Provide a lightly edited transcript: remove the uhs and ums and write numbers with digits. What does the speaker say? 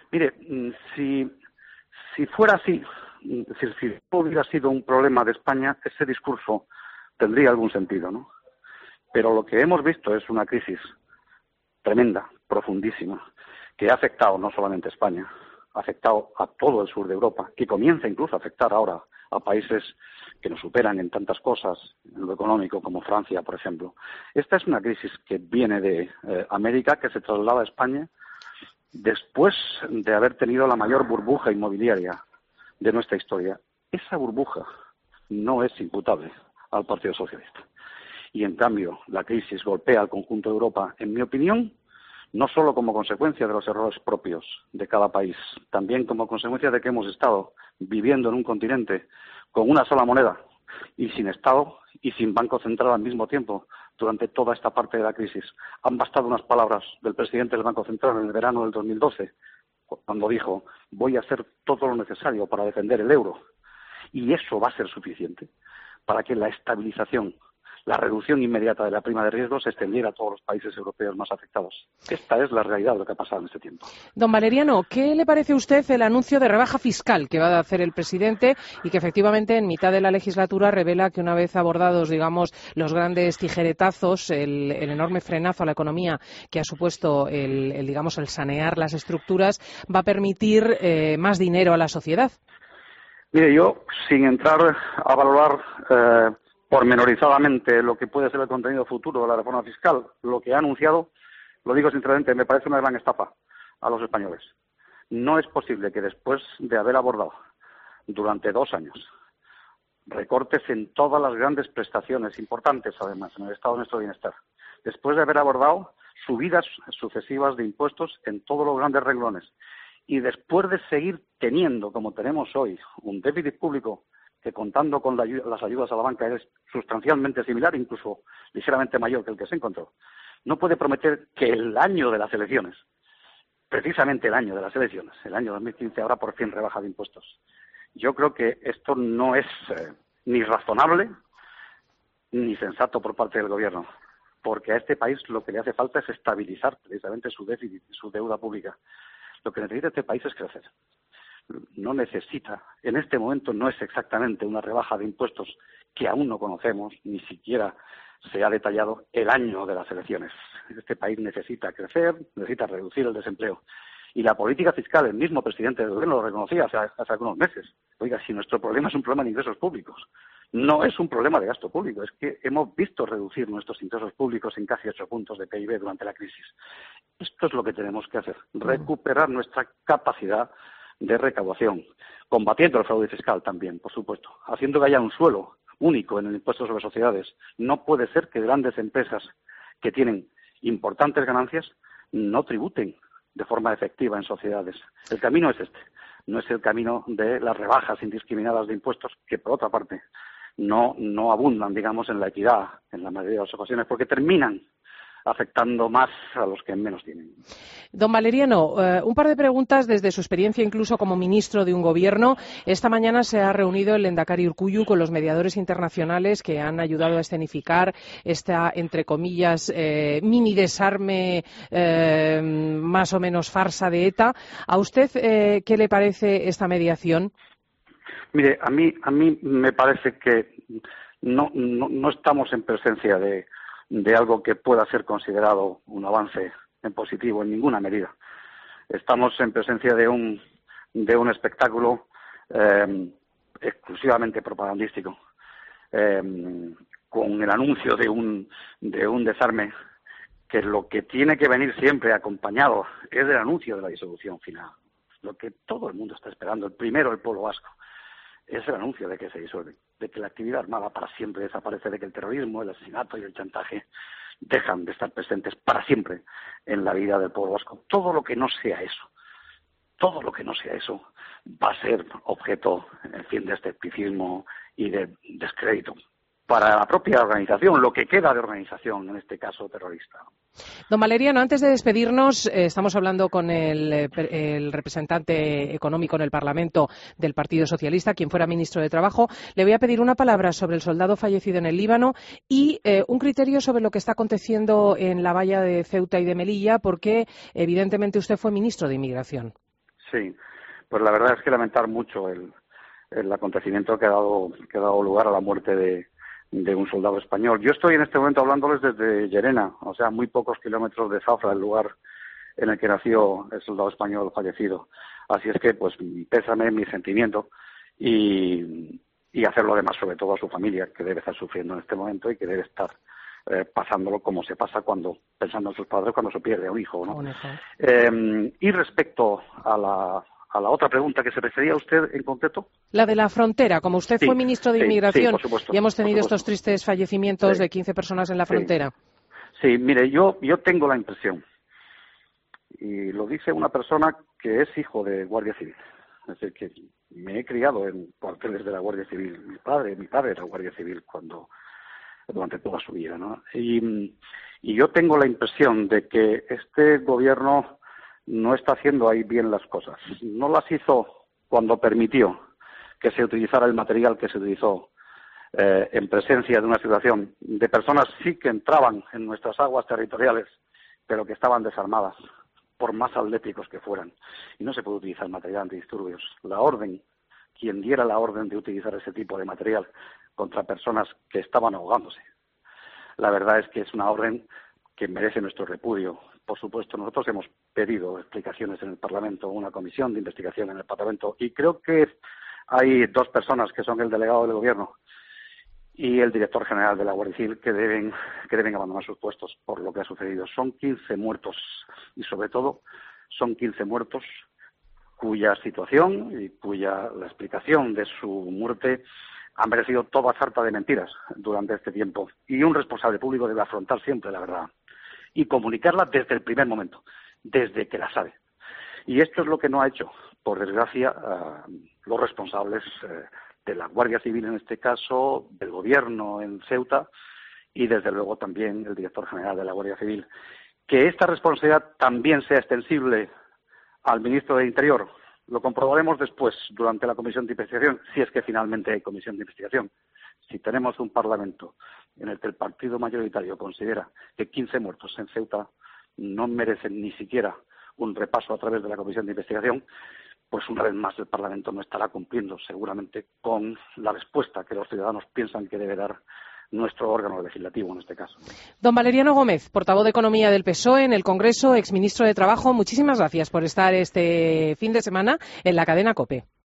Mire, si fuera así, si hubiera sido un problema de España, ese discurso tendría algún sentido, ¿no? Pero lo que hemos visto es una crisis tremenda, profundísima, que ha afectado no solamente a España, ha afectado a todo el sur de Europa, que comienza incluso a afectar ahora a países que nos superan en tantas cosas, en lo económico, como Francia, por ejemplo. Esta es una crisis que viene de América, que se traslada a España después de haber tenido la mayor burbuja inmobiliaria de nuestra historia. Esa burbuja no es imputable al Partido Socialista. Y, en cambio, la crisis golpea al conjunto de Europa, en mi opinión, no solo como consecuencia de los errores propios de cada país, también como consecuencia de que hemos estado viviendo en un continente con una sola moneda y sin Estado y sin Banco Central al mismo tiempo durante toda esta parte de la crisis. Han bastado unas palabras del presidente del Banco Central en el verano del 2012, cuando dijo: voy a hacer todo lo necesario para defender el euro. Y eso va a ser suficiente para que la estabilización, la reducción inmediata de la prima de riesgo se extendiera a todos los países europeos más afectados. Esta es la realidad de lo que ha pasado en este tiempo. Don Valeriano, ¿qué le parece a usted el anuncio de rebaja fiscal que va a hacer el presidente y que efectivamente en mitad de la legislatura revela que una vez abordados, digamos, los grandes tijeretazos, el enorme frenazo a la economía que ha supuesto el sanear las estructuras, va a permitir más dinero a la sociedad? Mire, yo, sin entrar a valorar pormenorizadamente lo que puede ser el contenido futuro de la reforma fiscal, lo que ha anunciado, lo digo sinceramente, me parece una gran estafa a los españoles. No es posible que después de haber abordado durante 2 años recortes en todas las grandes prestaciones importantes, además, en el estado de nuestro bienestar, después de haber abordado subidas sucesivas de impuestos en todos los grandes renglones, y después de seguir teniendo, como tenemos hoy, un déficit público que, contando con las ayudas a la banca, es sustancialmente similar, incluso ligeramente mayor que el que se encontró, no puede prometer que el año de las elecciones, precisamente el año de las elecciones, el año 2015, habrá por fin rebaja de impuestos. Yo creo que esto no es ni razonable ni sensato por parte del Gobierno, porque a este país lo que le hace falta es estabilizar precisamente su déficit, su deuda pública. Lo que necesita este país es crecer. No necesita, en este momento no es exactamente una rebaja de impuestos que aún no conocemos, ni siquiera se ha detallado el año de las elecciones. Este país necesita crecer, necesita reducir el desempleo. Y la política fiscal, el mismo presidente del Gobierno lo reconocía hace algunos meses. Oiga, si nuestro problema es un problema de ingresos públicos, no es un problema de gasto público, es que hemos visto reducir nuestros ingresos públicos en casi 8 puntos de PIB durante la crisis. Esto es lo que tenemos que hacer, recuperar nuestra capacidad de recaudación, combatiendo el fraude fiscal también, por supuesto, haciendo que haya un suelo único en el impuesto sobre sociedades. No puede ser que grandes empresas que tienen importantes ganancias no tributen de forma efectiva en sociedades. El camino es este, no es el camino de las rebajas indiscriminadas de impuestos, que por otra parte no abundan, digamos, en la equidad en la mayoría de las ocasiones, porque terminan afectando más a los que menos tienen. Don Valeriano, un par de preguntas desde su experiencia incluso como ministro de un gobierno. Esta mañana se ha reunido el Lehendakari Urkullu con los mediadores internacionales que han ayudado a escenificar esta, entre comillas, mini desarme más o menos farsa de ETA. ¿A usted qué le parece esta mediación? Mire, a mí me parece que no estamos en presencia de algo que pueda ser considerado un avance en positivo en ninguna medida. Estamos en presencia de un espectáculo exclusivamente propagandístico, con el anuncio de un desarme que lo que tiene que venir siempre acompañado es del anuncio de la disolución final. Lo que todo el mundo está esperando, el primero, el pueblo vasco, es el anuncio de que se disuelve, de que la actividad armada para siempre desaparece, de que el terrorismo, el asesinato y el chantaje dejan de estar presentes para siempre en la vida del pueblo vasco. Todo lo que no sea eso va a ser objeto, en fin, de escepticismo y de descrédito para la propia organización, lo que queda de organización, en este caso terrorista. Don Valeriano, antes de despedirnos, estamos hablando con el representante económico en el Parlamento del Partido Socialista, quien fuera ministro de Trabajo. Le voy a pedir una palabra sobre el soldado fallecido en el Líbano y un criterio sobre lo que está aconteciendo en la valla de Ceuta y de Melilla, porque evidentemente usted fue ministro de Inmigración. Sí, pues la verdad es que lamentar mucho el acontecimiento que ha dado lugar a la muerte de un soldado español. Yo estoy en este momento hablándoles desde Llerena, o sea, muy pocos kilómetros de Zafra, el lugar en el que nació el soldado español fallecido. Así es que, pues, pésame mi sentimiento y hacerlo además sobre todo a su familia, que debe estar sufriendo en este momento y que debe estar pasándolo como se pasa pensando en sus padres cuando se pierde a un hijo, ¿no? Y respecto a la otra pregunta que se refería a usted en concreto. La de la frontera. Como usted fue ministro de Inmigración, por supuesto, y hemos tenido estos tristes fallecimientos de 15 personas en la frontera. Sí, mire, yo tengo la impresión, y lo dice una persona que es hijo de Guardia Civil, es decir, que me he criado en cuarteles de la Guardia Civil. Mi padre era Guardia Civil durante toda su vida, ¿no? Y yo tengo la impresión de que este gobierno no está haciendo ahí bien las cosas. No las hizo cuando permitió que se utilizara el material que se utilizó en presencia de una situación de personas sí que entraban en nuestras aguas territoriales, pero que estaban desarmadas, por más atléticos que fueran. Y no se puede utilizar material antidisturbios. Quien diera la orden de utilizar ese tipo de material contra personas que estaban ahogándose, la verdad es que es una orden que merece nuestro repudio. Por supuesto, nosotros hemos pedido explicaciones en el Parlamento, una comisión de investigación en el Parlamento, y creo que hay dos personas, que son el delegado del Gobierno y el director general de la Guardia Civil, que deben abandonar sus puestos por lo que ha sucedido. Son 15 muertos y, sobre todo, son 15 muertos cuya situación y la explicación de su muerte han merecido toda sarta de mentiras durante este tiempo. Y un responsable público debe afrontar siempre la verdad y comunicarla desde el primer momento, desde que la sabe. Y esto es lo que no ha hecho, por desgracia, los responsables de la Guardia Civil en este caso, del Gobierno en Ceuta y, desde luego, también el director general de la Guardia Civil. Que esta responsabilidad también sea extensible al ministro de Interior lo comprobaremos después, durante la comisión de investigación, si es que finalmente hay comisión de investigación. Si tenemos un Parlamento en el que el partido mayoritario considera que 15 muertos en Ceuta no merecen ni siquiera un repaso a través de la comisión de investigación, pues una vez más el Parlamento no estará cumpliendo seguramente con la respuesta que los ciudadanos piensan que debe dar nuestro órgano legislativo en este caso. Don Valeriano Gómez, portavoz de Economía del PSOE en el Congreso, exministro de Trabajo, muchísimas gracias por estar este fin de semana en la cadena COPE.